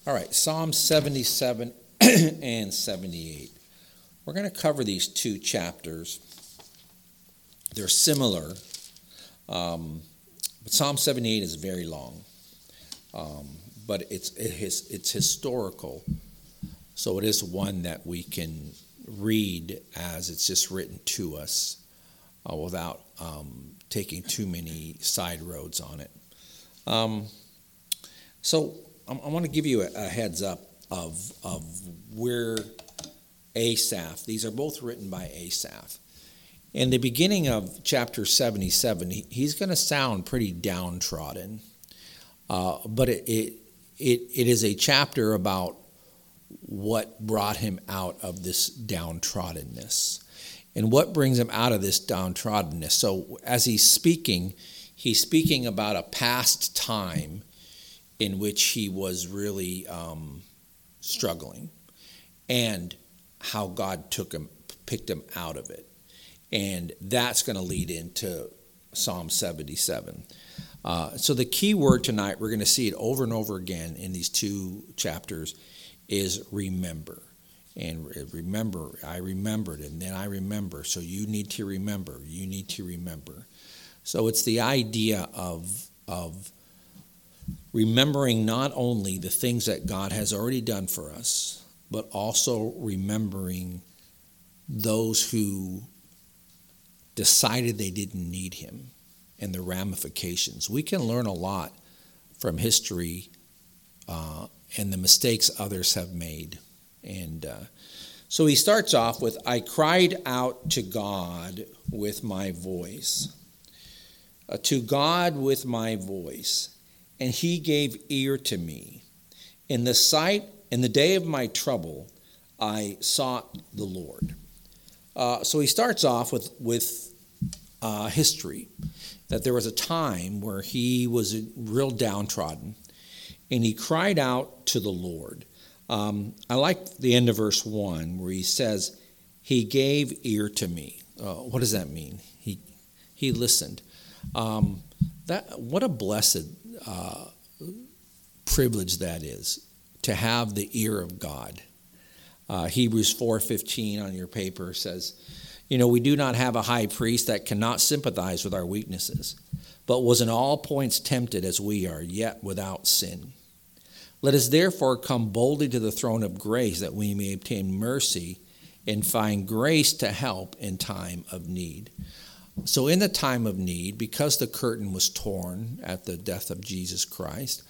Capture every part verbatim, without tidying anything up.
All right, Psalm seventy-seven and seventy-eight. We're going to cover these two chapters. They're similar, um, but Psalm seventy-eight is very long, um, but it's it is, it's historical, so it is one that we can read as it's just written to us uh, without um, taking too many side roads on it. Um, so I, I want to give you a, a heads up of of where Asaph. These are both written by Asaph. In the beginning of chapter seventy-seven, he, he's going to sound pretty downtrodden, uh, but it, it it it is a chapter about what brought him out of this downtroddenness, and what brings him out of this downtroddenness. So as he's speaking, he's speaking about a past time in which he was really um, struggling, and how God took him, picked him out of it. And that's going to lead into Psalm seventy-seven. Uh, so the key word tonight, we're going to see it over and over again in these two chapters, is remember. And remember, I remembered, and then I remember. So you need to remember. You need to remember. So it's the idea of, of remembering not only the things that God has already done for us, but also remembering those who decided they didn't need him and the ramifications. We can learn a lot from history uh, and the mistakes others have made. And uh, so he starts off with, I cried out to God with my voice. Uh, to God with my voice, and he gave ear to me. In the sight, in the day of my trouble, I sought the Lord. Uh, so he starts off with, with uh, history, that there was a time where he was real downtrodden, and he cried out to the Lord. Um, I like the end of verse one, where he says, he gave ear to me. Uh, what does that mean? He he listened. Um, that what a blessed uh, privilege that is, to have the ear of God. Uh, Hebrews four fifteen on your paper says, you know, we do not have a high priest that cannot sympathize with our weaknesses, but was in all points tempted as we are, yet without sin. Let us therefore come boldly to the throne of grace, that we may obtain mercy and find grace to help in time of need. So in the time of need, because the curtain was torn at the death of Jesus Christ,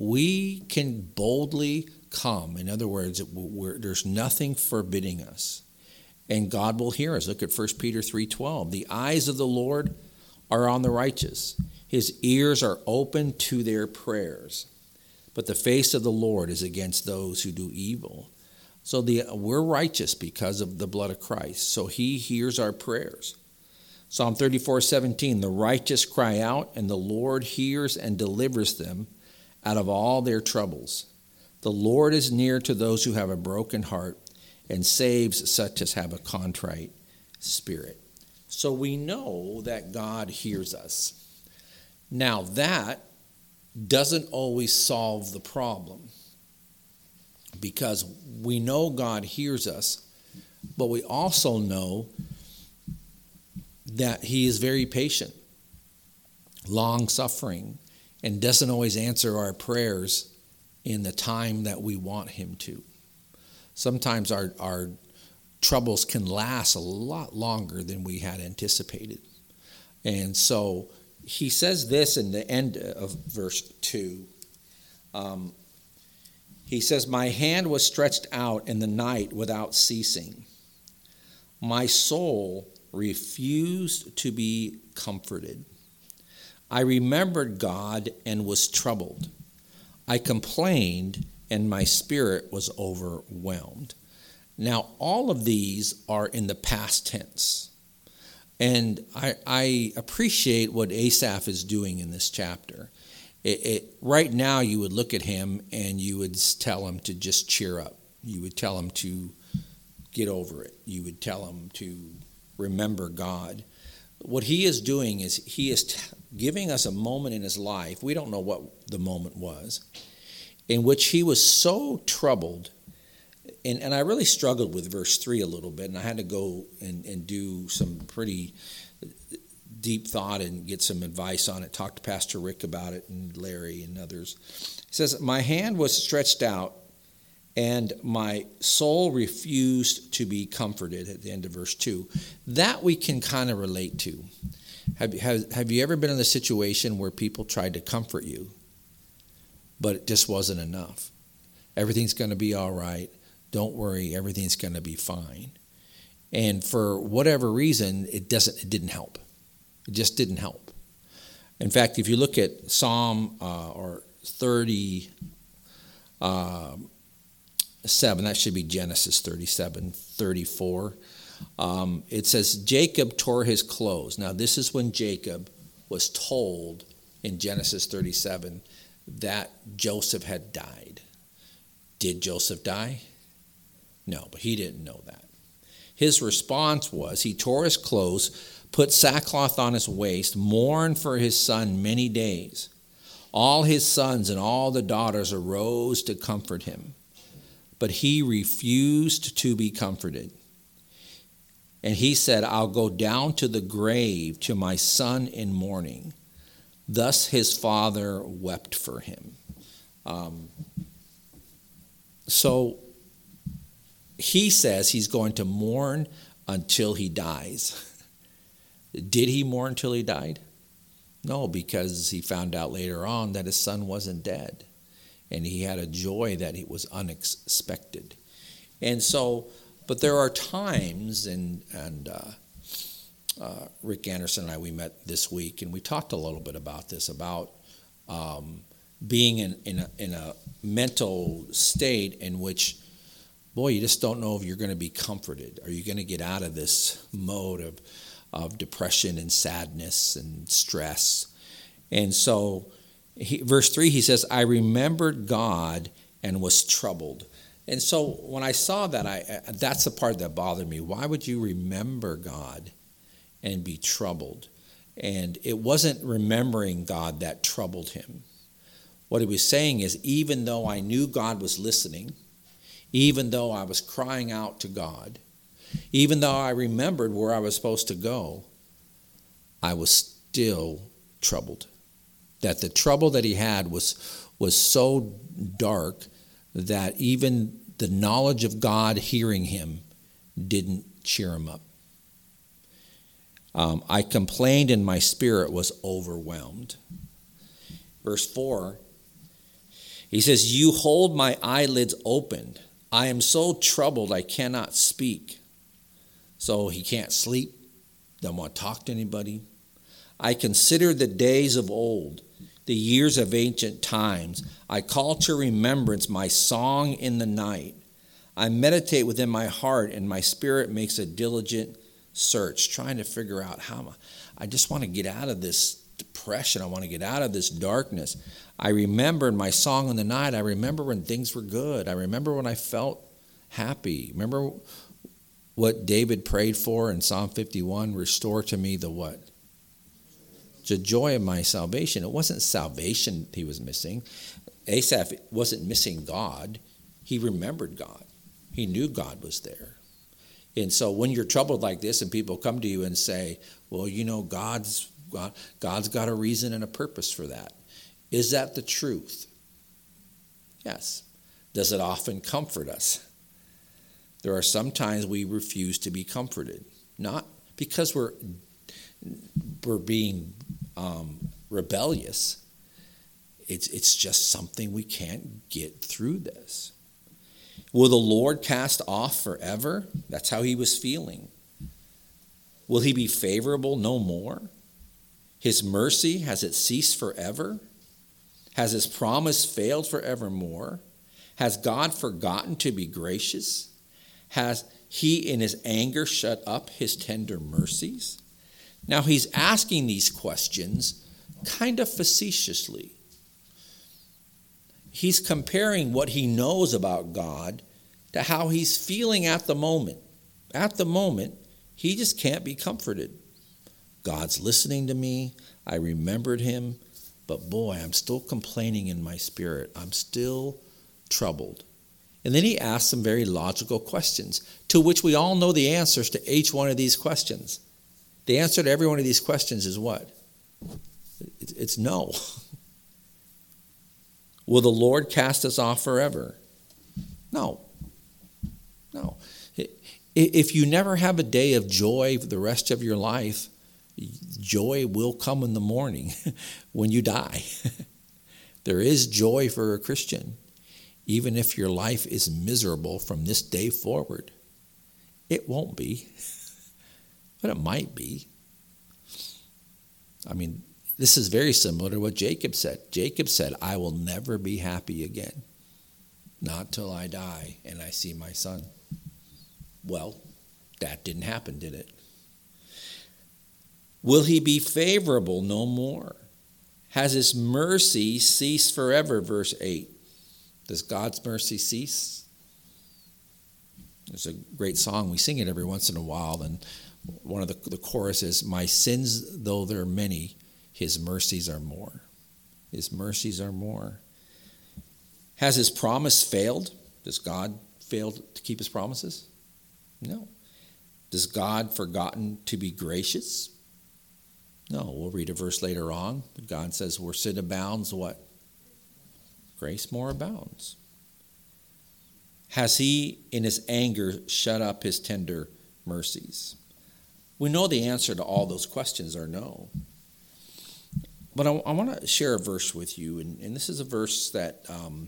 we can boldly come. In other words, we're, there's nothing forbidding us. And God will hear us. Look at First Peter three twelve. The eyes of the Lord are on the righteous. His ears are open to their prayers. But the face of the Lord is against those who do evil. So the, we're righteous because of the blood of Christ. So he hears our prayers. Psalm thirty-four seventeen, the righteous cry out, and the Lord hears and delivers them out of all their troubles. The Lord is near to those who have a broken heart, and saves such as have a contrite spirit. So we know that God hears us. Now that doesn't always solve the problem, because we know God hears us, but we also know that he is very patient, long-suffering, and doesn't always answer our prayers in the time that we want him to. Sometimes our, our troubles can last a lot longer than we had anticipated. And so he says this in the end of verse two. Um, he says, my hand was stretched out in the night without ceasing. My soul refused to be comforted. I remembered God and was troubled. I complained and my spirit was overwhelmed. Now, all of these are in the past tense. And I, I appreciate what Asaph is doing in this chapter. It, it, right now, you would look at him and you would tell him to just cheer up. You would tell him to get over it. You would tell him to remember God. What he is doing is he is t- giving us a moment in his life. We don't know what the moment was, in which he was so troubled. And, and I really struggled with verse three a little bit, and I had to go and, and do some pretty deep thought and get some advice on it. Talk to Pastor Rick about it and Larry and others. He says, my hand was stretched out and my soul refused to be comforted, at the end of verse two. That we can kind of relate to. Have, have, have you ever been in a situation where people tried to comfort you, but it just wasn't enough? Everything's going to be all right. Don't worry, everything's going to be fine. And for whatever reason, it doesn't. It didn't help. It just didn't help. In fact, if you look at Psalm uh, or thirty-seven, that should be Genesis thirty-seven, thirty-four. Um, it says, Jacob tore his clothes. Now, this is when Jacob was told in Genesis thirty-seven that Joseph had died. Did Joseph die? No, but he didn't know that. His response was, he tore his clothes, put sackcloth on his waist, mourned for his son many days. All his sons and all the daughters arose to comfort him, but he refused to be comforted. And he said, I'll go down to the grave to my son in mourning. Thus his father wept for him. Um, so he says he's going to mourn until he dies. Did he mourn until he died? No, because he found out later on that his son wasn't dead. And he had a joy that it was unexpected. And so, but there are times, and, and uh, uh, Rick Anderson and I, we met this week, and we talked a little bit about this, about um, being in, in, a, in a mental state in which, boy, you just don't know if you're going to be comforted. Are you going to get out of this mode of, of depression and sadness and stress? And so, he, verse three, he says, I remembered God and was troubled. And so when I saw that, I that's the part that bothered me. Why would you remember God and be troubled? And it wasn't remembering God that troubled him. What he was saying is, even though I knew God was listening, even though I was crying out to God, even though I remembered where I was supposed to go, I was still troubled. That the trouble that he had was, was so dark that even the knowledge of God hearing him didn't cheer him up. Um, I complained and my spirit was overwhelmed. Verse four, he says, you hold my eyelids open. I am so troubled I cannot speak. So he can't sleep, doesn't want to talk to anybody. I consider the days of old, the years of ancient times. I call to remembrance my song in the night. I meditate within my heart, and my spirit makes a diligent search, trying to figure out how I just want to get out of this depression. I want to get out of this darkness. I remember in my song in the night, I remember when things were good. I remember when I felt happy. Remember what David prayed for in Psalm fifty-one, restore to me the what? The joy of my salvation. It wasn't salvation he was missing. Asaph wasn't missing God. He remembered God. He knew God was there. And so when you're troubled like this and people come to you and say, well, you know, God's God, God's got a reason and a purpose for that. Is that the truth? Yes. Does it often comfort us? There are some times we refuse to be comforted, not because we're we're being um, rebellious. It's it's just something we can't get through this. Will the Lord cast off forever? That's how he was feeling. Will he be favorable no more? His mercy, has it ceased forever? Has his promise failed forevermore? Has God forgotten to be gracious? Has he in his anger shut up his tender mercies? Now he's asking these questions kind of facetiously. He's comparing what he knows about God to how he's feeling at the moment. At the moment, he just can't be comforted. God's listening to me. I remembered him, but boy, I'm still complaining in my spirit. I'm still troubled. And then he asks some very logical questions, to which we all know the answers to each one of these questions. The answer to every one of these questions is what? It's no. Will the Lord cast us off forever? No. No. If you never have a day of joy for the rest of your life, joy will come in the morning when you die. There is joy for a Christian, even if your life is miserable from this day forward. It won't be, but it might be. I mean, this is very similar to what Jacob said. Jacob said, I will never be happy again, not till I die and I see my son. Well, that didn't happen, did it? Will he be favorable no more? Has his mercy ceased forever? Verse eight. Does God's mercy cease? There's a great song. We sing it every once in a while. And one of the, the choruses, my sins, though they're many, his mercies are more. His mercies are more. Has his promise failed? Does God fail to keep his promises? No. Does God forgotten to be gracious? No. We'll read a verse later on. God says, where sin abounds, what? Grace more abounds. Has he, in his anger, shut up his tender mercies? We know the answer to all those questions are no. But I, I want to share a verse with you, and, and this is a verse that um,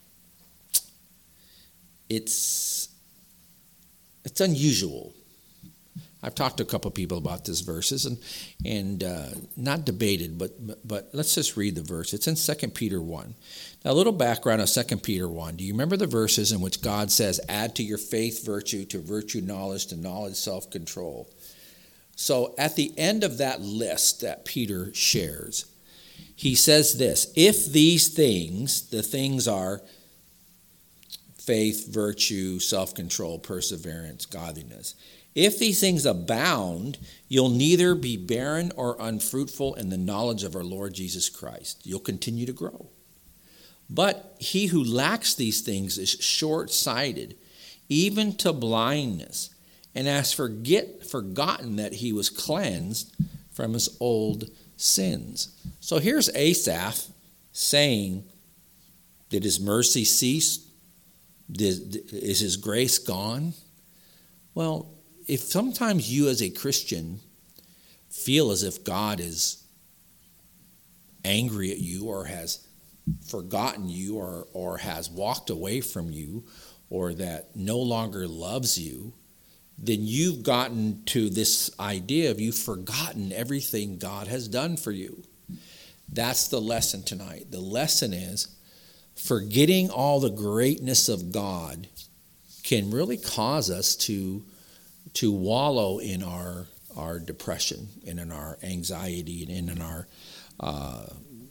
it's it's unusual. I've talked to a couple of people about this verses, and and uh, not debated, but but let's just read the verse. It's in Second Peter one. Now, a little background of Second Peter one. Do you remember the verses in which God says, add to your faith virtue, to virtue knowledge, to knowledge self-control? So at the end of that list that Peter shares, he says this, if these things, the things are faith, virtue, self-control, perseverance, godliness, if these things abound, you'll neither be barren or unfruitful in the knowledge of our Lord Jesus Christ. You'll continue to grow. But he who lacks these things is short-sighted, even to blindness, and has forget, forgotten that he was cleansed from his old sins. So here's Asaph saying, did his mercy cease? Did, is his grace gone? Well, if sometimes you as a Christian feel as if God is angry at you or has forgotten you or, or has walked away from you or that no longer loves you, then you've gotten to this idea of you've forgotten everything God has done for you. That's the lesson tonight. The lesson is forgetting all the greatness of God can really cause us to, to wallow in our, our depression and in our anxiety and in our uh,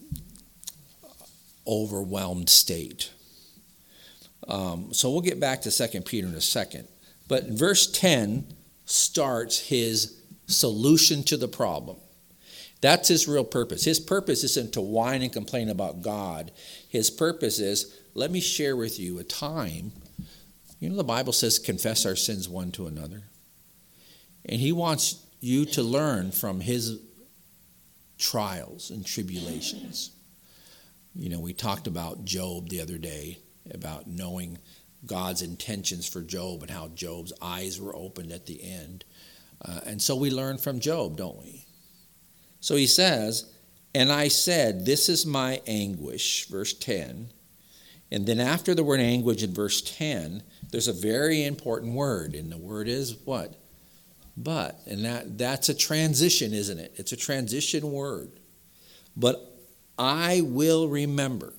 overwhelmed state. Um, so we'll get back to Second Peter in a second. But verse ten starts his solution to the problem. That's his real purpose. His purpose isn't to whine and complain about God. His purpose is, let me share with you a time. You know, the Bible says confess our sins one to another. And he wants you to learn from his trials and tribulations. You know, we talked about Job the other day, about knowing God's intentions for Job and how Job's eyes were opened at the end. Uh, and so we learn from Job, don't we? So he says, and I said, this is my anguish, verse ten. And then after the word anguish in verse ten, there's a very important word, and the word is what? But. And that, that's a transition, isn't it? It's a transition word. But I will remember.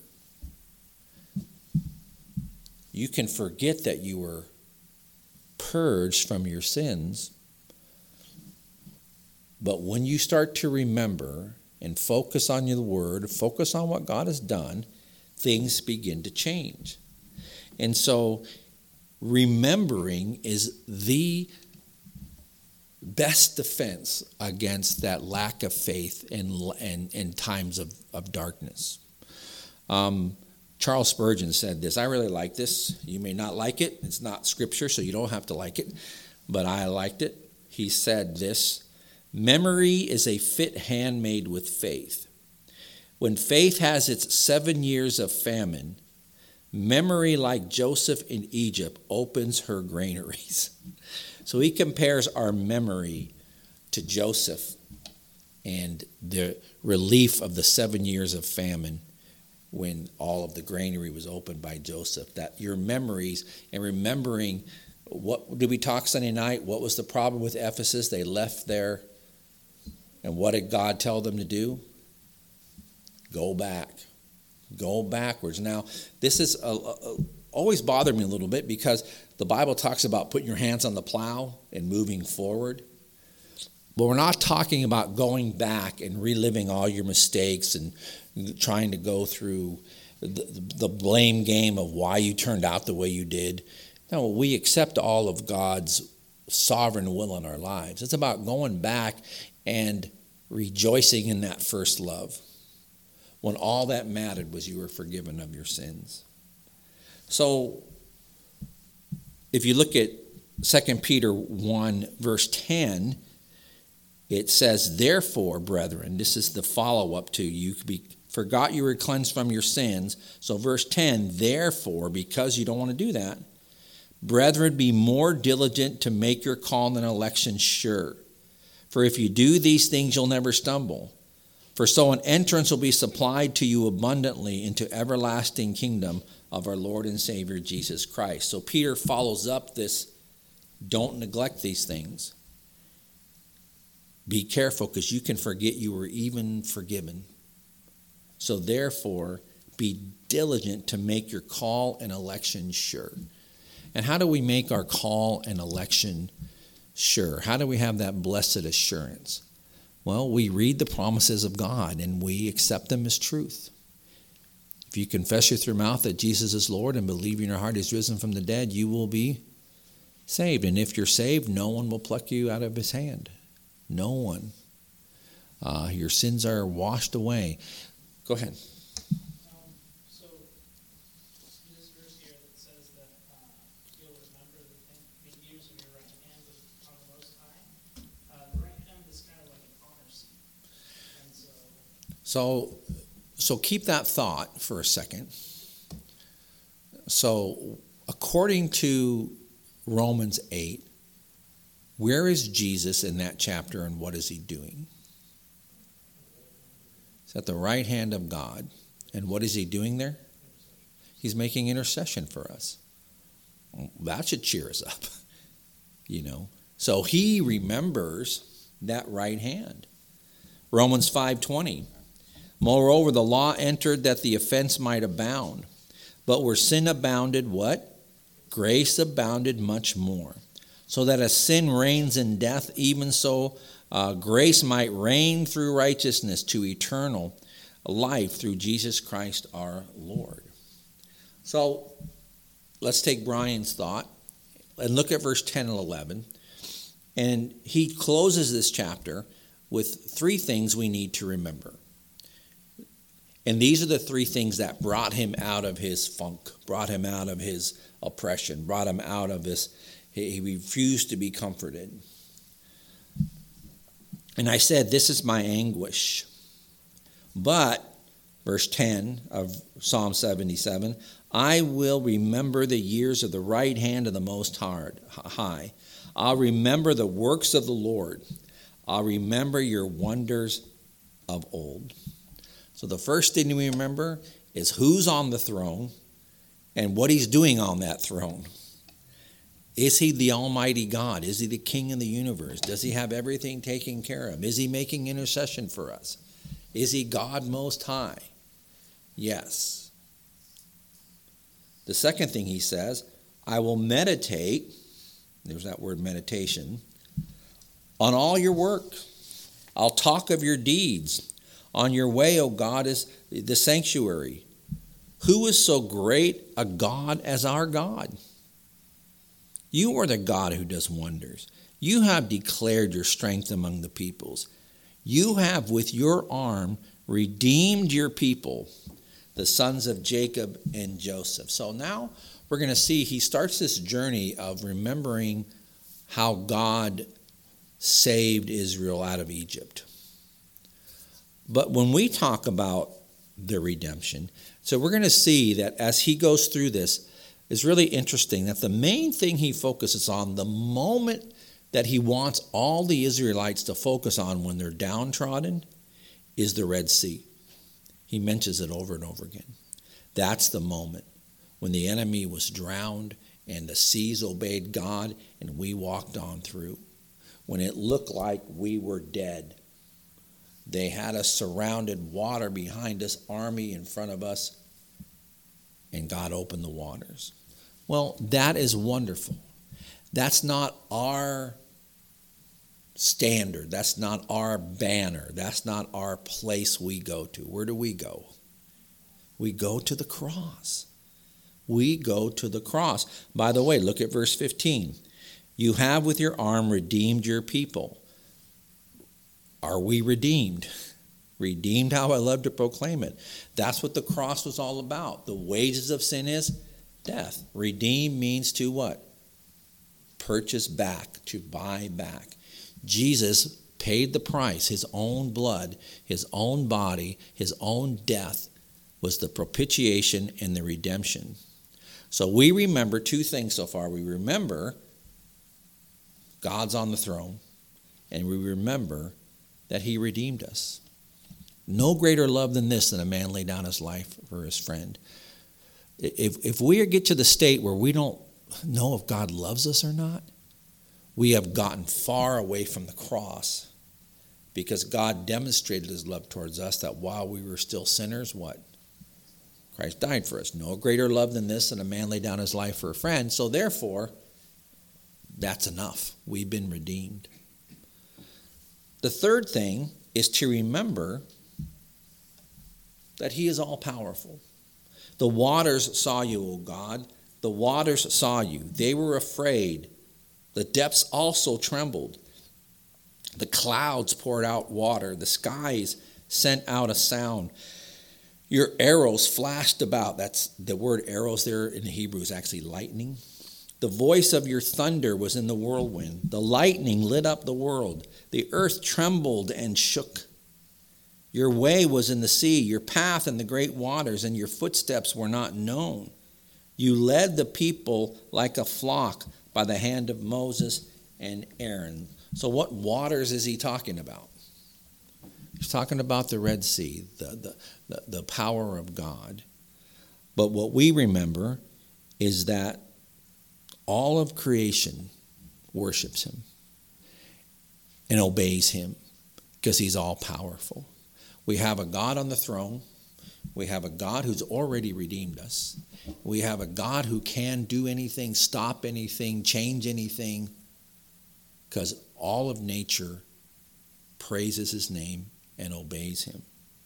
You can forget that you were purged from your sins, but when you start to remember and focus on your word, focus on what God has done, things begin to change. And so remembering is the best defense against that lack of faith in, in, in times of, of darkness. Um, Charles Spurgeon said this. I really like this. You may not like it. It's not scripture, so you don't have to like it. But I liked it. He said this: memory is a fit handmaid with faith. When faith has its seven years of famine, memory, like Joseph in Egypt, opens her granaries. So he compares our memory to Joseph and the relief of the seven years of famine when all of the granary was opened by Joseph. That your memories and remembering, what did we talk Sunday night? What was the problem with Ephesus? They left there, and what did God tell them to do? Go back. Go backwards. Now, this is a, a, always bothered me a little bit because the Bible talks about putting your hands on the plow and moving forward. But we're not talking about going back and reliving all your mistakes and trying to go through the, the blame game of why you turned out the way you did. No, we accept all of God's sovereign will in our lives. It's about going back and rejoicing in that first love, when all that mattered was you were forgiven of your sins. So if you look at Second Peter one, verse ten, it says, therefore, brethren, this is the follow-up to you be, forgot you were cleansed from your sins. So verse ten, therefore, because you don't want to do that, brethren, be more diligent to make your call and election sure. For if you do these things, you'll never stumble. For so an entrance will be supplied to you abundantly into everlasting kingdom of our Lord and Savior Jesus Christ. So Peter follows up this, don't neglect these things. Be careful, because you can forget you were even forgiven. So therefore, be diligent to make your call and election sure. And how do we make our call and election sure? How do we have that blessed assurance? Well, we read the promises of God and we accept them as truth. If you confess with your mouth that Jesus is Lord and believe in your heart He's risen from the dead, you will be saved. And if you're saved, no one will pluck you out of His hand. No one. Uh, your sins are washed away. Go ahead. Um, so, in this verse here that says that uh, you'll remember the, thing, the years of your right hand on the Most High, uh, the right hand is kind of like an honor seat. And so, So, so keep that thought for a second. So, according to Romans eight, where is Jesus in that chapter and what is He doing? He's at the right hand of God. And what is He doing there? He's making intercession for us. That should cheer us up, you know. So He remembers that right hand. Romans five twenty. Moreover, the law entered that the offense might abound. But where sin abounded, what? Grace abounded much more. So that as sin reigns in death, even so uh, grace might reign through righteousness to eternal life through Jesus Christ our Lord. So let's take Brian's thought and look at verse ten and eleven. And he closes this chapter with three things we need to remember. And these are the three things that brought him out of his funk, brought him out of his oppression, brought him out of this. He refused to be comforted. And I said, this is my anguish. But, verse ten of Psalm seventy-seven, I will remember the years of the right hand of the Most High. I'll remember the works of the Lord. I'll remember your wonders of old. So the first thing we remember is who's on the throne and what He's doing on that throne. Is He the Almighty God? Is He the King of the universe? Does He have everything taken care of? Is He making intercession for us? Is He God Most High? Yes. The second thing he says, I will meditate, there's that word meditation, on all your work. I'll talk of your deeds. On your way, O God, is the sanctuary. Who is so great a God as our God? You are the God who does wonders. You have declared your strength among the peoples. You have with your arm redeemed your people, the sons of Jacob and Joseph. So now we're going to see he starts this journey of remembering how God saved Israel out of Egypt. But when we talk about the redemption, so we're going to see that as he goes through this, it's really interesting that the main thing he focuses on, the moment that he wants all the Israelites to focus on when they're downtrodden, is the Red Sea. He mentions it over and over again. That's the moment when the enemy was drowned and the seas obeyed God and we walked on through. When it looked like we were dead. They had us surrounded, water behind us, army in front of us, and God opened the waters. Well, that is wonderful. That's not our standard. That's not our banner. That's not our place we go to. Where do we go? We go to the cross. We go to the cross. By the way, look at verse fifteen. You have with your arm redeemed your people. Are we redeemed? Redeemed, how I love to proclaim it. That's what the cross was all about. The wages of sin is death. Redeem means to what? Purchase back, to buy back. Jesus paid the price. His own blood, his own body, his own death was the propitiation and the redemption. So we remember two things so far. We remember God's on the throne, and we remember that he redeemed us. No greater love than this, than a man lay down his life for his friend. If, if we get to the state where we don't know if God loves us or not, we have gotten far away from the cross, because God demonstrated his love towards us, that while we were still sinners, what? Christ died for us. No greater love than this, than a man lay down his life for a friend. So therefore, that's enough. We've been redeemed. The third thing is to remember that he is all-powerful. The waters saw you, O God. The waters saw you. They were afraid. The depths also trembled. The clouds poured out water. The skies sent out a sound. Your arrows flashed about. That's the word arrows there in the Hebrew is actually lightning. The voice of your thunder was in the whirlwind. The lightning lit up the world. The earth trembled and shook. Your way was in the sea, your path in the great waters, and your footsteps were not known. You led the people like a flock by the hand of Moses and Aaron. So what waters is he talking about? He's talking about the Red Sea, the, the, the, the power of God. But what we remember is that all of creation worships him and obeys him because he's all powerful. We have a God on the throne. We have a God who's already redeemed us. We have a God who can do anything, stop anything, change anything, because all of nature praises his name and obeys him.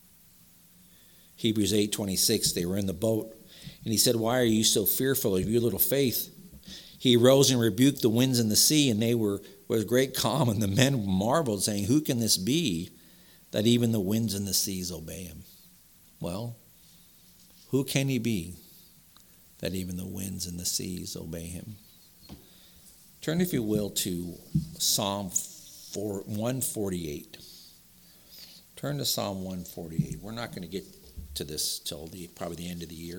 Hebrews eight twenty-six, they were in the boat, and he said, "Why are you so fearful of your little faith?" He arose and rebuked the winds and the sea, and they were with great calm, and the men marveled, saying, "Who can this be, that even the winds and the seas obey him?" Well, who can he be that even the winds and the seas obey him? Turn, if you will, to Psalm one forty-eight. Turn to Psalm one forty-eight. We're not going to get to this till the probably the end of the year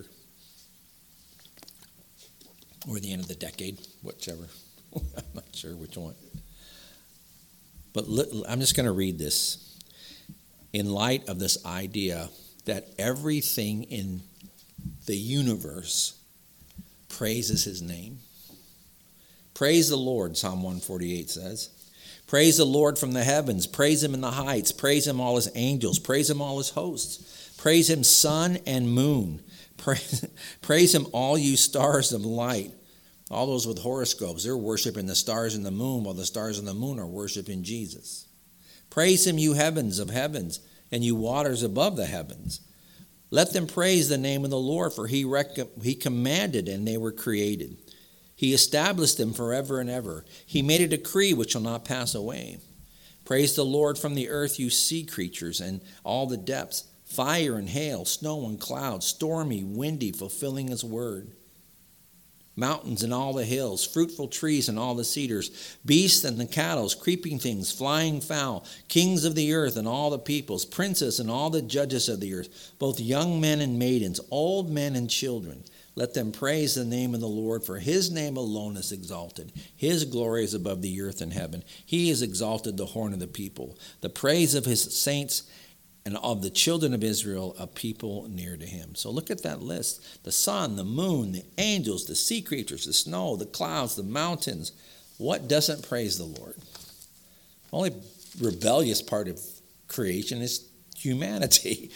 or the end of the decade, whichever. I'm not sure which one. But I'm just going to read this in light of this idea that everything in the universe praises his name. Praise the Lord, Psalm one forty-eight says. Praise the Lord from the heavens. Praise him in the heights. Praise him, all his angels. Praise him, all his hosts. Praise him, sun and moon. Praise, praise him, all you stars of light. All those with horoscopes, they're worshiping the stars and the moon, while the stars and the moon are worshiping Jesus. Praise him, you heavens of heavens, and you waters above the heavens. Let them praise the name of the Lord, for he, rec- he commanded and they were created. He established them forever and ever. He made a decree which shall not pass away. Praise the Lord from the earth, you sea creatures, and all the depths, fire and hail, snow and clouds, stormy, windy, fulfilling his word. Mountains and all the hills, fruitful trees and all the cedars, beasts and the cattle, creeping things, flying fowl, kings of the earth and all the peoples, princes and all the judges of the earth, both young men and maidens, old men and children. Let them praise the name of the Lord, for his name alone is exalted. His glory is above the earth and heaven. He has exalted the horn of the people, the praise of his saints and of the children of Israel, a people near to him. So look at that list. The sun, the moon, the angels, the sea creatures, the snow, the clouds, the mountains. What doesn't praise the Lord? The only rebellious part of creation is humanity.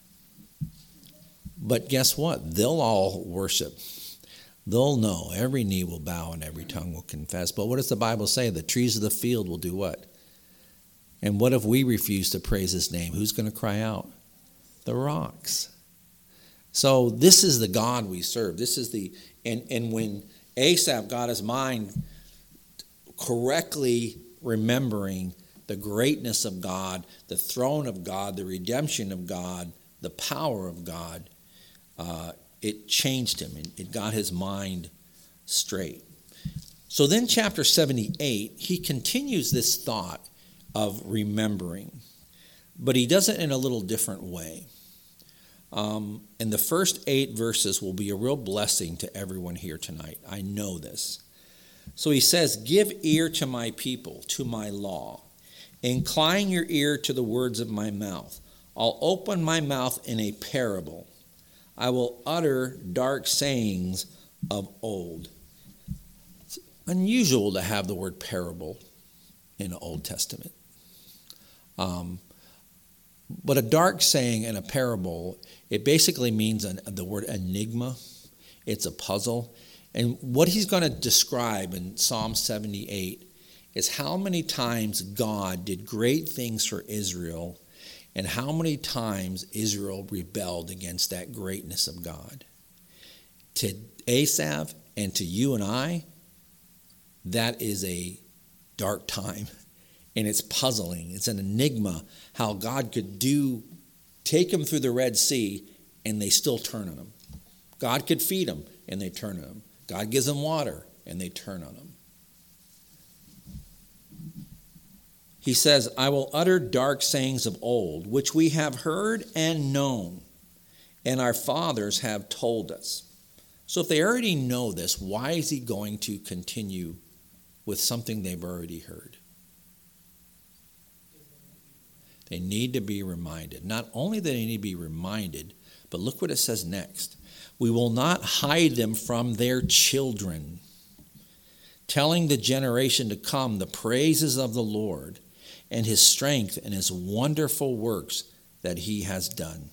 But guess what? They'll all worship. They'll know. Every knee will bow and every tongue will confess. But what does the Bible say? The trees of the field will do what? And what if we refuse to praise his name? Who's going to cry out? The rocks. So this is the God we serve. This is the, and, and when Asaph got his mind correctly remembering the greatness of God, the throne of God, the redemption of God, the power of God, uh, it changed him. It, it got his mind straight. So then chapter seventy-eight, he continues this thought of remembering. But he does it in a little different way. Um, and the first eight verses will be a real blessing to everyone here tonight. I know this. So he says, give ear to my people, to my law. Incline your ear to the words of my mouth. I'll open my mouth in a parable. I will utter dark sayings of old. It's unusual to have the word parable in the Old Testament. Um, but a dark saying and a parable, it basically means an, the word enigma. It's a puzzle. And what he's going to describe in Psalm seventy-eight is how many times God did great things for Israel and how many times Israel rebelled against that greatness of God. To Asaph and to you and I, that is a dark time. And it's puzzling. It's an enigma how God could do, take them through the Red Sea and they still turn on him. God could feed them and they turn on him. God gives them water and they turn on him. He says, I will utter dark sayings of old, which we have heard and known, and our fathers have told us. So if they already know this, why is he going to continue with something they've already heard? They need to be reminded. Not only do they need to be reminded, but look what it says next. We will not hide them from their children, telling the generation to come the praises of the Lord and his strength and his wonderful works that he has done.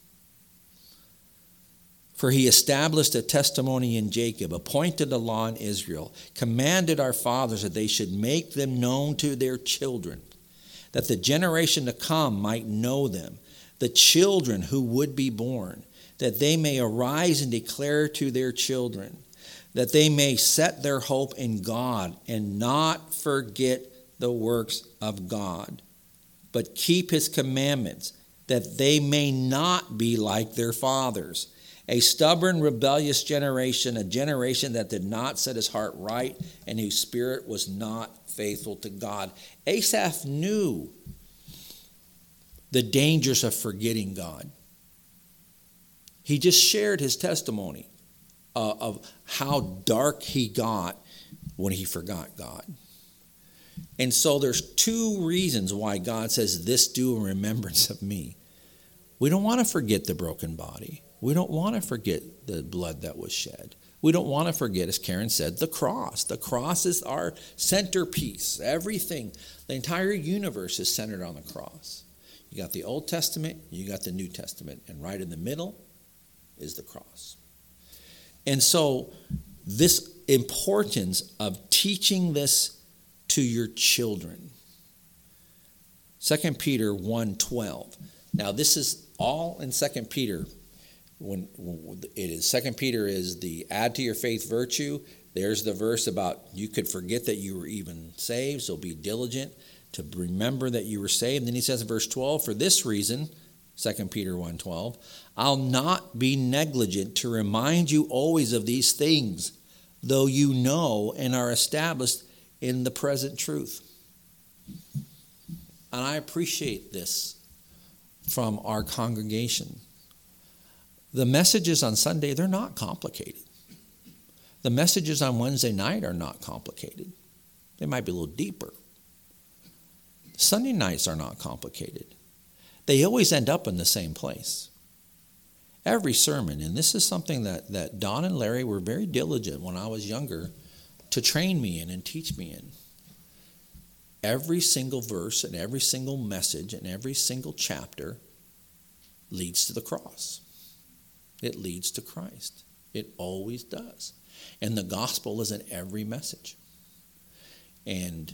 For he established a testimony in Jacob, appointed a law in Israel, commanded our fathers that they should make them known to their children, that the generation to come might know them, the children who would be born, that they may arise and declare to their children, that they may set their hope in God and not forget the works of God, but keep his commandments, that they may not be like their fathers, a stubborn, rebellious generation, a generation that did not set his heart right and whose spirit was not faithful to God. Asaph knew the dangers of forgetting God. He just shared his testimony uh, of how dark he got when he forgot God. And so there's two reasons why God says, this do in remembrance of me. We don't want to forget the broken body. We don't want to forget the blood that was shed. We don't want to forget, as Karen said, the cross. The cross is our centerpiece. Everything, the entire universe is centered on the cross. You got the Old Testament, you got the New Testament, and right in the middle is the cross. And so this importance of teaching this to your children. Second Peter one twelve. Now this is all in Second Peter. when, when it is Second Peter is the add to your faith virtue. There's the verse about you could forget that you were even saved, so be diligent to remember that you were saved. And then he says in verse twelve, for this reason, Second Peter one twelve, I'll not be negligent to remind you always of these things, though you know and are established in the present truth. And I appreciate this from our congregation. The messages on Sunday, they're not complicated. The messages on Wednesday night are not complicated. They might be a little deeper. Sunday nights are not complicated. They always end up in the same place. Every sermon, and this is something that, that Don and Larry were very diligent when I was younger to train me in and teach me in. Every single verse and every single message and every single chapter leads to the cross. It leads to Christ. It always does. And the gospel is in every message. And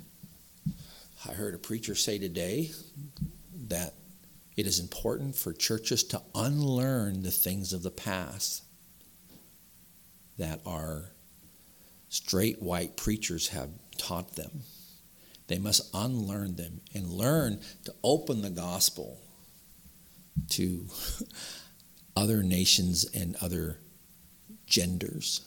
I heard a preacher say today that it is important for churches to unlearn the things of the past that our straight white preachers have taught them. They must unlearn them and learn to open the gospel to other nations and other genders.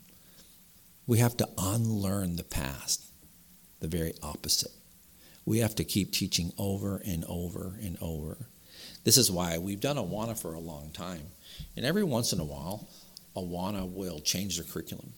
We have to unlearn the past, the very opposite. We have to keep teaching over and over and over. This is why we've done Awana for a long time. And every once in a while, Awana will change their curriculum.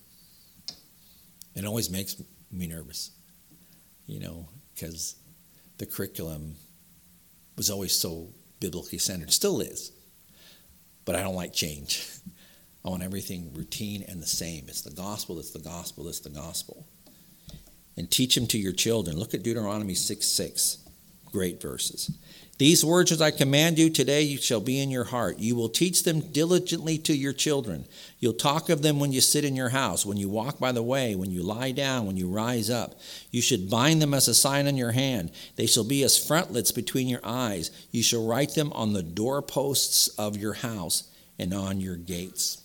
It always makes me nervous, you know, because the curriculum was always so biblically centered. Still is. But I don't like change. I want everything routine and the same. It's the gospel, it's the gospel, it's the gospel. And teach them to your children. Look at Deuteronomy six six. Great verses. These words as I command you today you shall be in your heart. You will teach them diligently to your children. You'll talk of them when you sit in your house, when you walk by the way, when you lie down, when you rise up. You should bind them as a sign on your hand. They shall be as frontlets between your eyes. You shall write them on the doorposts of your house and on your gates.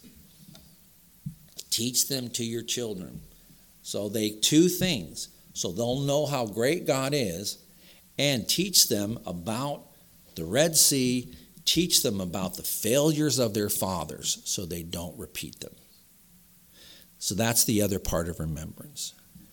Teach them to your children. So they, two things. So they'll know how great God is, and teach them about the Red Sea, teach them about the failures of their fathers so they don't repeat them. So that's the other part of remembrance.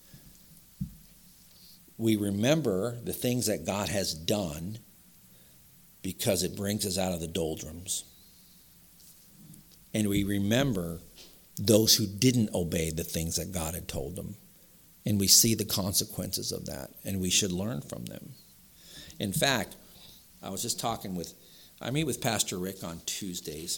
We remember the things that God has done because it brings us out of the doldrums. And we remember those who didn't obey the things that God had told them. And we see the consequences of that, and we should learn from them. In fact, I was just talking with, I meet with Pastor Rick on Tuesdays,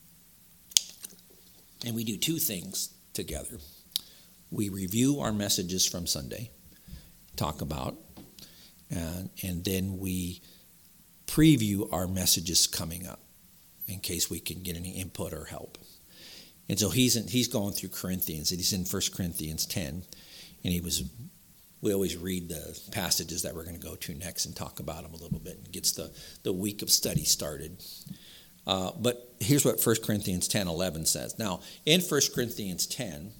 and we do two things together. We review our messages from Sunday, talk about, and, and then we preview our messages coming up in case we can get any input or help. And so he's in, he's going through Corinthians, and he's in First Corinthians ten, and he was, we always read the passages that we're going to go to next and talk about them a little bit, and gets the, the week of study started. Uh, but here's what First Corinthians ten eleven says. Now, in First Corinthians ten,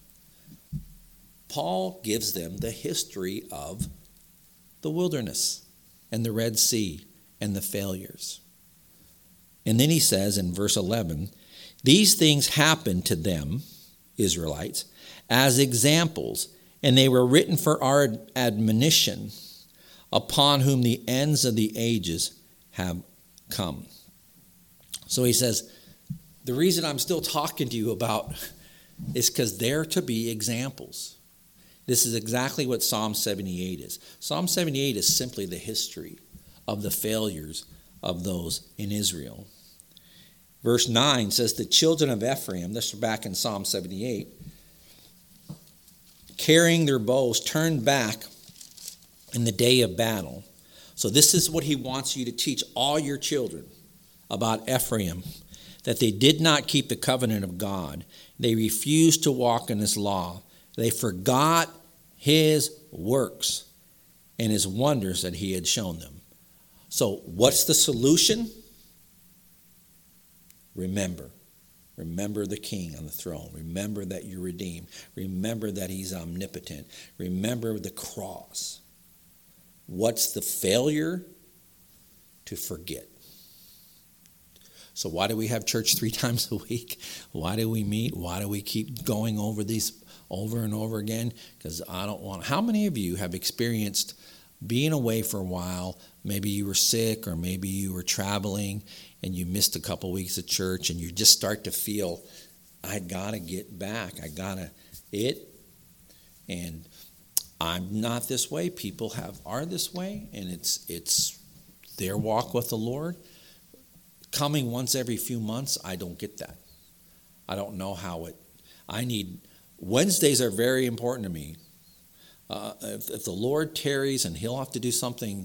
Paul gives them the history of the wilderness and the Red Sea and the failures. And then he says in verse eleven, these things happened to them, Israelites, as examples, and they were written for our admonition, upon whom the ends of the ages have come. So he says, the reason I'm still talking to you about is because they're to be examples. This is exactly what Psalm seventy-eight is. Psalm seventy-eight is simply the history of the failures of those in Israel. Verse nine says, the children of Ephraim, this is back in Psalm seventy-eight, carrying their bows, turned back in the day of battle. So this is what he wants you to teach all your children about Ephraim, that they did not keep the covenant of God. They refused to walk in his law. They forgot his works and his wonders that he had shown them. So what's the solution? Remember. Remember the king on the throne. Remember that you're redeemed. Remember that he's omnipotent. Remember the cross. What's the failure? To forget. So why do we have church three times a week? Why do we meet? Why do we keep going over these over and over again? Because I don't want... How many of you have experienced being away for a while? Maybe you were sick, or maybe you were traveling and you missed a couple weeks of church, and you just start to feel, I got to get back. I got to... It... And I'm not this way. People have are this way, and it's it's their walk with the Lord. Coming once every few months, I don't get that. I don't know how it... I need... Wednesdays are very important to me. Uh, if, if the Lord tarries, and he'll have to do something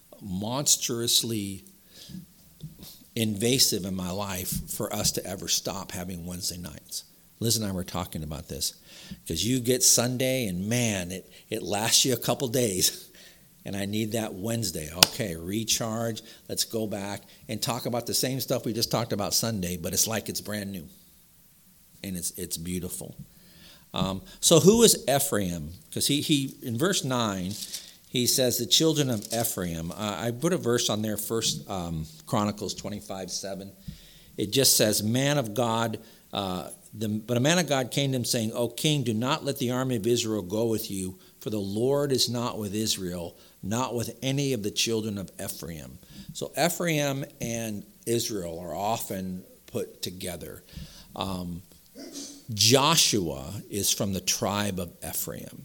monstrously invasive in my life for us to ever stop having Wednesday nights. Liz and I were talking about this, because you get Sunday, and man, it, it lasts you a couple days. And I need that Wednesday. Okay, recharge. Let's go back and talk about the same stuff we just talked about Sunday, but it's like it's brand new. And it's it's beautiful. Um, so who is Ephraim? Because he, he in verse nine, he says the children of Ephraim. Uh, I put a verse on there, First um, Chronicles twenty-five seven. It just says, man of God, uh, the, but a man of God came to him saying, O king, do not let the army of Israel go with you, for the Lord is not with Israel, not with any of the children of Ephraim. So Ephraim and Israel are often put together. Um, Joshua is from the tribe of Ephraim.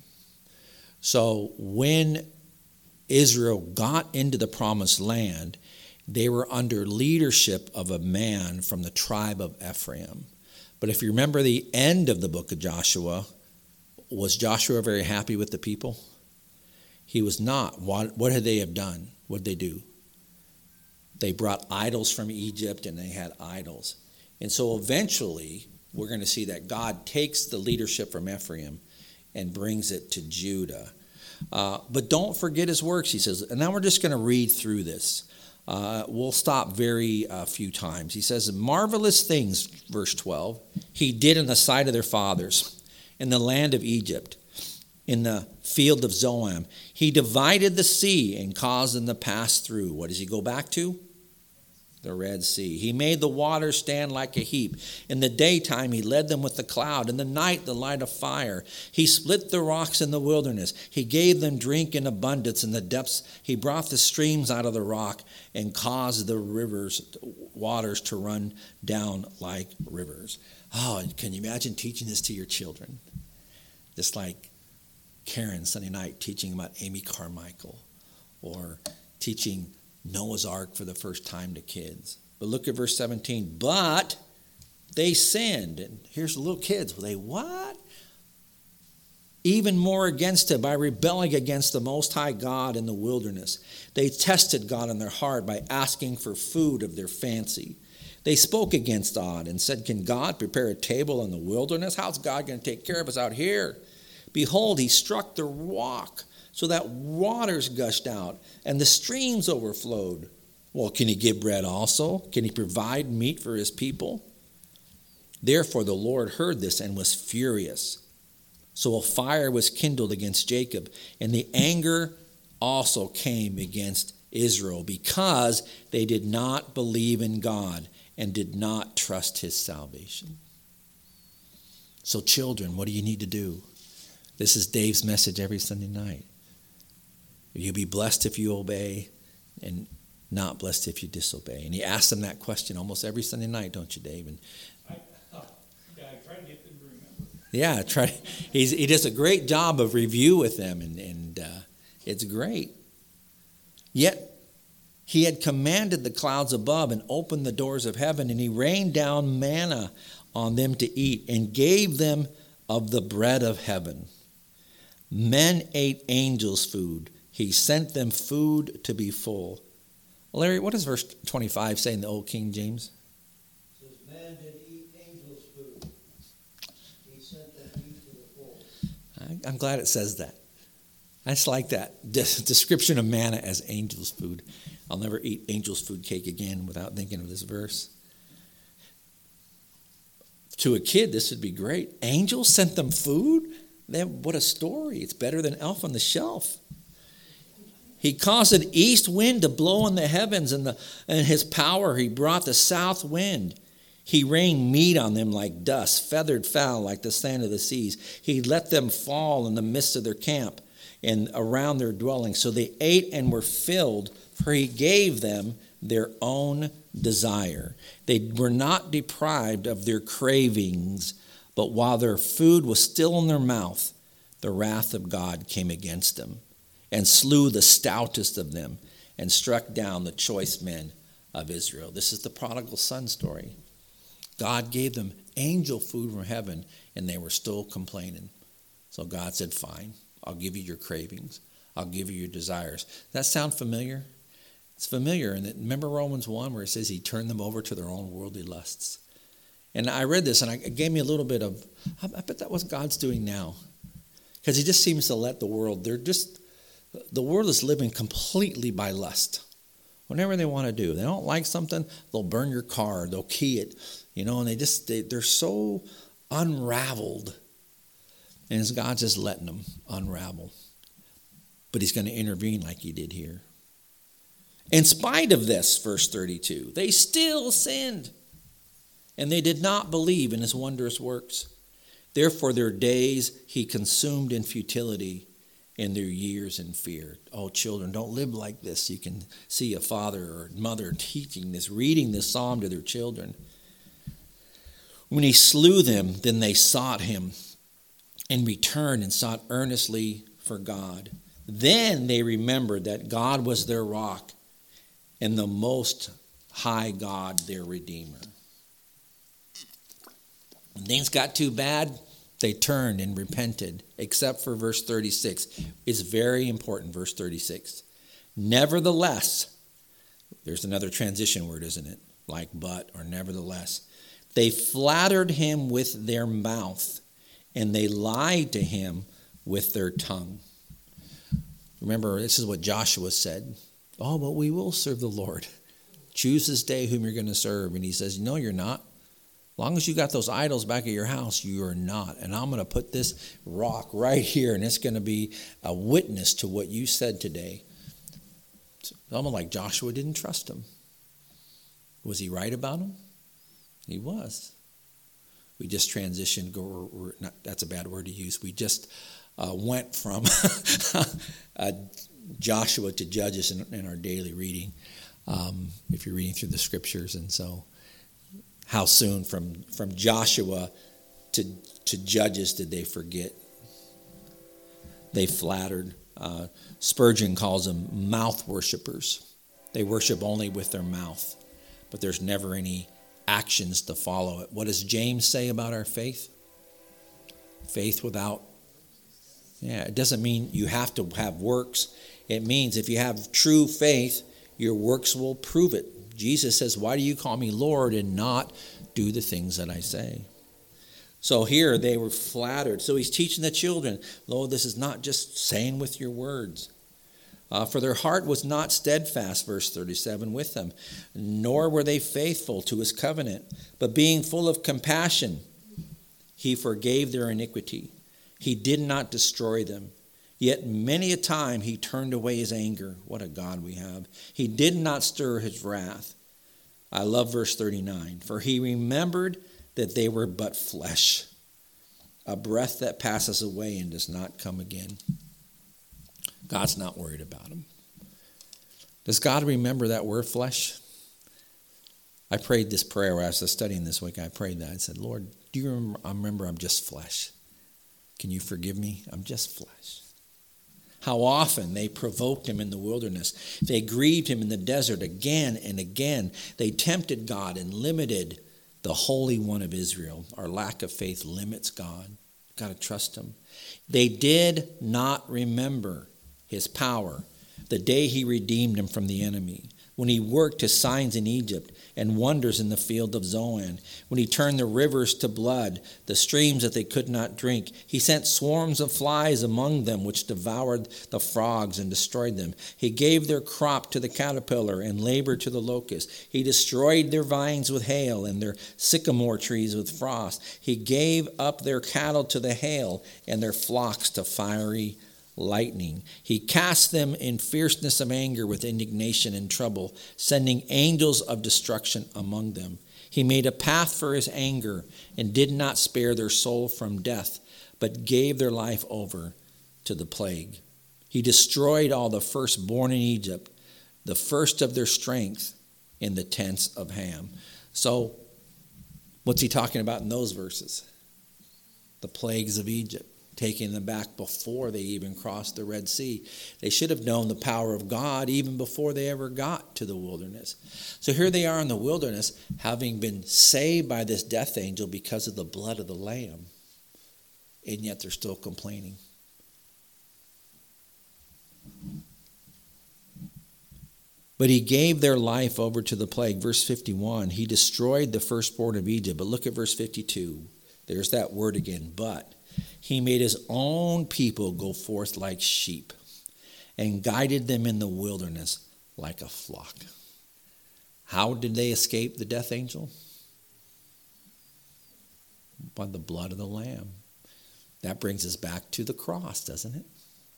So when Israel got into the promised land, they were under leadership of a man from the tribe of Ephraim. But if you remember the end of the book of Joshua, was Joshua very happy with the people? He was not. What, what had they have done? What did they do? They brought idols from Egypt, and they had idols. And so eventually, we're going to see that God takes the leadership from Ephraim and brings it to Judah. Uh, but don't forget his works, he says. And now we're just going to read through this. Uh, we'll stop very uh, few times. He says, marvelous things, verse twelve, he did in the sight of their fathers, in the land of Egypt, in the field of Zoan. He divided the sea and caused them to pass through. What does he go back to? The Red Sea. He made the waters stand like a heap. In the daytime, he led them with the cloud. In the night, the light of fire. He split the rocks in the wilderness. He gave them drink in abundance in the depths. He brought the streams out of the rock and caused the rivers, waters to run down like rivers. Oh, can you imagine teaching this to your children? Just like Karen Sunday night teaching about Amy Carmichael, or teaching Noah's Ark for the first time to kids. But look at verse seventeen. But they sinned. And here's the little kids. They what? Even more against him by rebelling against the Most High God in the wilderness. They tested God in their heart by asking for food of their fancy. They spoke against God and said, can God prepare a table in the wilderness? How's God going to take care of us out here? Behold, he struck the rock, so that waters gushed out, and the streams overflowed. Well, can he give bread also? Can he provide meat for his people? Therefore the Lord heard this and was furious. So a fire was kindled against Jacob, and the anger also came against Israel, because they did not believe in God and did not trust his salvation. So children, what do you need to do? This is Dave's message every Sunday night. You'll be blessed if you obey, and not blessed if you disobey. And he asks them that question almost every Sunday night, don't you, Dave? And I, oh, yeah, I try to get them to remember. Yeah, try. He's, he does a great job of review with them, and, and uh, it's great. Yet he had commanded the clouds above and opened the doors of heaven, and he rained down manna on them to eat and gave them of the bread of heaven. Men ate angels' food. He sent them food to be full. Larry, what does verse twenty-five say in the Old King James? It says, man did eat angels' food. He sent them meat to the full. I, I'm glad it says that. I just like that De- description of manna as angels' food. I'll never eat angels' food cake again without thinking of this verse. To a kid, this would be great. Angels sent them food? Then what a story. It's better than Elf on the Shelf. He caused an east wind to blow in the heavens, and the and his power he brought the south wind. He rained meat on them like dust, feathered fowl like the sand of the seas. He let them fall in the midst of their camp and around their dwelling. So they ate and were filled, for he gave them their own desire. They were not deprived of their cravings, but while their food was still in their mouth, the wrath of God came against them and slew the stoutest of them and struck down the choice men of Israel. This is the prodigal son story. God gave them angel food from heaven, and they were still complaining. So God said, fine, I'll give you your cravings. I'll give you your desires. Does that sound familiar? It's familiar. And remember Romans one where it says he turned them over to their own worldly lusts. And I read this, and it gave me a little bit of, I bet that was God's doing now. Because he just seems to let the world, they're just, the world is living completely by lust. Whatever they want to do. They don't like something, they'll burn your car, they'll key it, you know, and they just, they, they're so unraveled. And it's God just letting them unravel. But he's going to intervene like he did here. In spite of this, verse thirty-two, they still sinned, and they did not believe in his wondrous works. Therefore their days he consumed in futility, and their years in fear. Oh, children, don't live like this. You can see a father or mother teaching this, reading this psalm to their children. When he slew them, then they sought him and returned and sought earnestly for God. Then they remembered that God was their rock and the Most High God their Redeemer. When things got too bad, they turned and repented, except for verse thirty-six. It's very important, verse thirty-six. Nevertheless, there's another transition word, isn't it? Like but or nevertheless. They flattered him with their mouth, and they lied to him with their tongue. Remember, this is what Joshua said. Oh, but we will serve the Lord. Choose this day whom you're going to serve. And he says, no, you're not. As long as you got those idols back at your house, you are not. And I'm going to put this rock right here, and it's going to be a witness to what you said today. It's almost like Joshua didn't trust him. Was he right about him? He was. We just transitioned, go, or not, that's a bad word to use. We just uh, went from uh, Joshua to Judges in, in our daily reading, um, if you're reading through the scriptures. And so how soon from, from Joshua to, to Judges did they forget? They flattered. Uh, Spurgeon calls them mouth worshipers. They worship only with their mouth, but there's never any actions to follow it. What does James say about our faith? Faith without, yeah, it doesn't mean you have to have works. It means if you have true faith, your works will prove it. Jesus says, why do you call me Lord and not do the things that I say? So here they were flattered. So he's teaching the children, Lord, this is not just saying with your words. Uh, for their heart was not steadfast, verse thirty-seven, with them, nor were they faithful to his covenant. But being full of compassion, he forgave their iniquity. He did not destroy them. Yet many a time he turned away his anger. What a God we have. He did not stir his wrath. I love verse thirty-nine. For he remembered that they were but flesh, a breath that passes away and does not come again. God's not worried about them. Does God remember that we're flesh? I prayed this prayer as I was studying this week. I prayed that. I said, Lord, do you remember? I remember I'm just flesh. Can you forgive me? I'm just flesh. How often they provoked him in the wilderness. They grieved him in the desert again and again. They tempted God and limited the Holy One of Israel. Our lack of faith limits God. Got to trust him. They did not remember his power, the day he redeemed them from the enemy, when he worked his signs in Egypt and wonders in the field of Zoan, when he turned the rivers to blood, the streams that they could not drink. He sent swarms of flies among them, which devoured the frogs and destroyed them. He gave their crop to the caterpillar and labor to the locust. He destroyed their vines with hail and their sycamore trees with frost. He gave up their cattle to the hail and their flocks to fiery lightning. He cast them in fierceness of anger with indignation and trouble, sending angels of destruction among them. He made a path for his anger and did not spare their soul from death, but gave their life over to the plague. He destroyed all the firstborn in Egypt, the first of their strength in the tents of Ham. So, what's he talking about in those verses? The plagues of Egypt, taking them back before they even crossed the Red Sea. They should have known the power of God even before they ever got to the wilderness. So here they are in the wilderness, having been saved by this death angel because of the blood of the Lamb, and yet they're still complaining. But he gave their life over to the plague. Verse fifty-one, he destroyed the firstborn of Egypt. But look at verse fifty-two. There's that word again, but. He made his own people go forth like sheep and guided them in the wilderness like a flock. How did they escape the death angel? By the blood of the Lamb. That brings us back to the cross, doesn't it?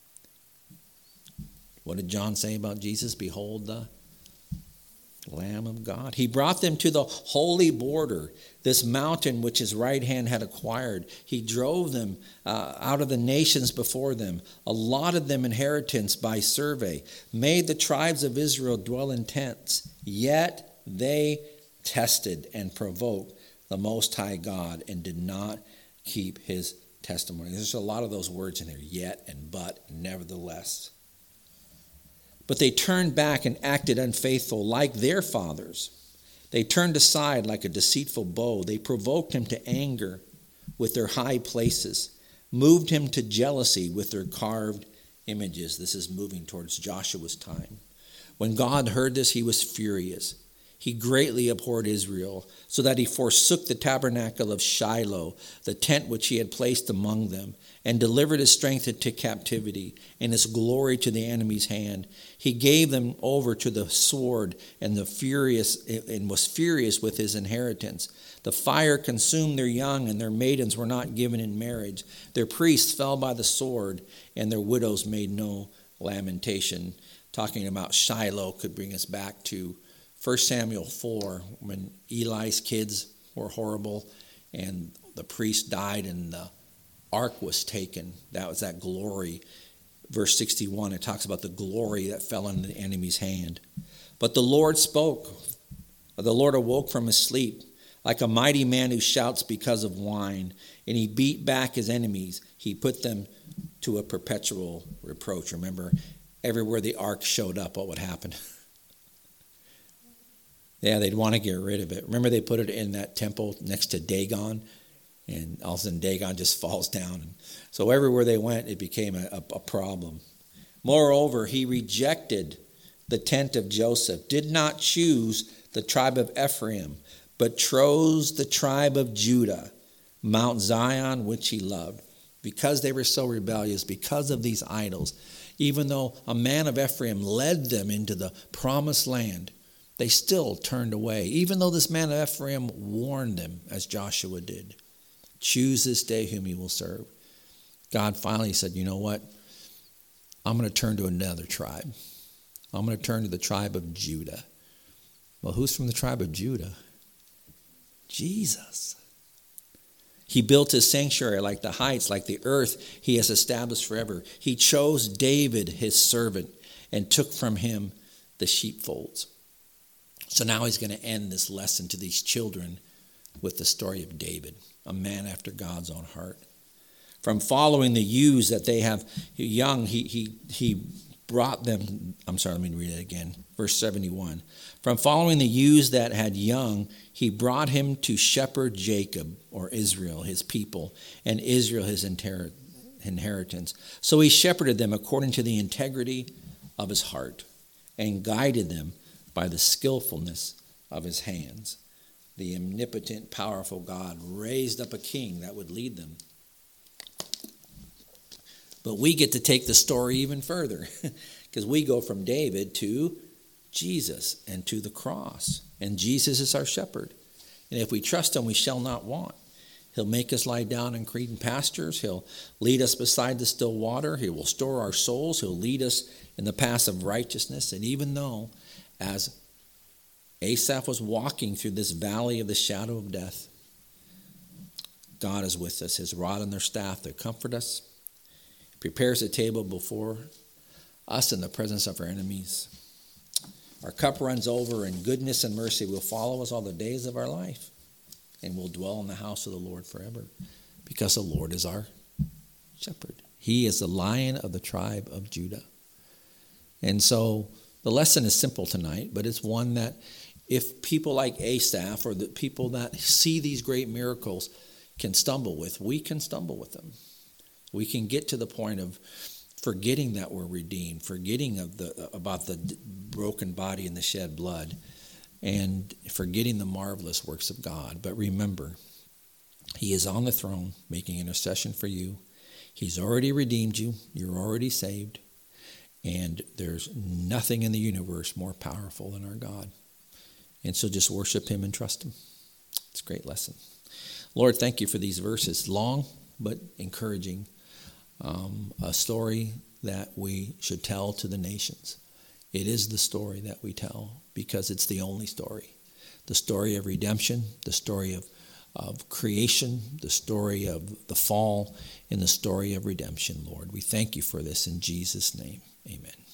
What did John say about Jesus? Behold the Lamb of God. He brought them to the holy border, this mountain which his right hand had acquired. He drove them uh, out of the nations before them, allotted them inheritance by survey, made the tribes of Israel dwell in tents. Yet they tested and provoked the Most High God and did not keep his testimony. There's a lot of those words in there, yet and but, and nevertheless. But they turned back and acted unfaithful like their fathers. They turned aside like a deceitful bow. They provoked him to anger with their high places, moved him to jealousy with their carved images. This is moving towards Joshua's time. When God heard this, he was furious. He greatly abhorred Israel, so that he forsook the tabernacle of Shiloh, the tent which he had placed among them, and delivered his strength into captivity and his glory to the enemy's hand. He gave them over to the sword and the furious and was furious with his inheritance. The fire consumed their young, and their maidens were not given in marriage. Their priests fell by the sword, and their widows made no lamentation. Talking about Shiloh could bring us back to First Samuel four, when Eli's kids were horrible and the priest died and the ark was taken. That was that glory. Verse sixty-one, it talks about the glory that fell into the enemy's hand. But the Lord spoke. The Lord awoke from his sleep like a mighty man who shouts because of wine, and he beat back his enemies. He put them to a perpetual reproach. Remember, everywhere the ark showed up, what would happen? Yeah, they'd want to get rid of it. Remember, they put it in that temple next to Dagon, and all of a sudden Dagon just falls down. And so everywhere they went, it became a, a, a problem. Moreover, he rejected the tent of Joseph, did not choose the tribe of Ephraim, but chose the tribe of Judah, Mount Zion, which he loved. Because they were so rebellious, because of these idols, even though a man of Ephraim led them into the promised land, they still turned away, even though this man of Ephraim warned them, as Joshua did. Choose this day whom you will serve. God finally said, you know what? I'm going to turn to another tribe. I'm going to turn to the tribe of Judah. Well, who's from the tribe of Judah? Jesus. He built his sanctuary like the heights, like the earth he has established forever. He chose David, his servant, and took from him the sheepfolds. So now he's going to end this lesson to these children with the story of David, a man after God's own heart. From following the ewes that they have young, he he he brought them, I'm sorry, let me read it again, verse seventy-one. From following the ewes that had young, he brought him to shepherd Jacob, or Israel, his people, and Israel his inheritance. So he shepherded them according to the integrity of his heart, and guided them by the skillfulness of his hands. The omnipotent, powerful God raised up a king that would lead them. But we get to take the story even further because we go from David to Jesus and to the cross. And Jesus is our shepherd. And if we trust him, we shall not want. He'll make us lie down in green pastures. He'll lead us beside the still water. He will store our souls. He'll lead us in the paths of righteousness. And even though, as Asaph was walking through this valley of the shadow of death, God is with us. His rod and their staff, they comfort us. He prepares a table before us in the presence of our enemies. Our cup runs over, and goodness and mercy will follow us all the days of our life. And we'll dwell in the house of the Lord forever, because the Lord is our shepherd. He is the Lion of the tribe of Judah. And so the lesson is simple tonight, but it's one that if people like Asaph or the people that see these great miracles can stumble with, we can stumble with them. We can get to the point of forgetting that we're redeemed, forgetting of the about the broken body and the shed blood, and forgetting the marvelous works of God. But remember, he is on the throne making intercession for you. He's already redeemed you. You're already saved. And there's nothing in the universe more powerful than our God. And so just worship him and trust him. It's a great lesson. Lord, thank you for these verses. Long but encouraging. Um, a story that we should tell to the nations. It is the story that we tell because it's the only story. The story of redemption, the story of, of creation, the story of the fall, and the story of redemption, Lord. We thank you for this in Jesus' name. Amen.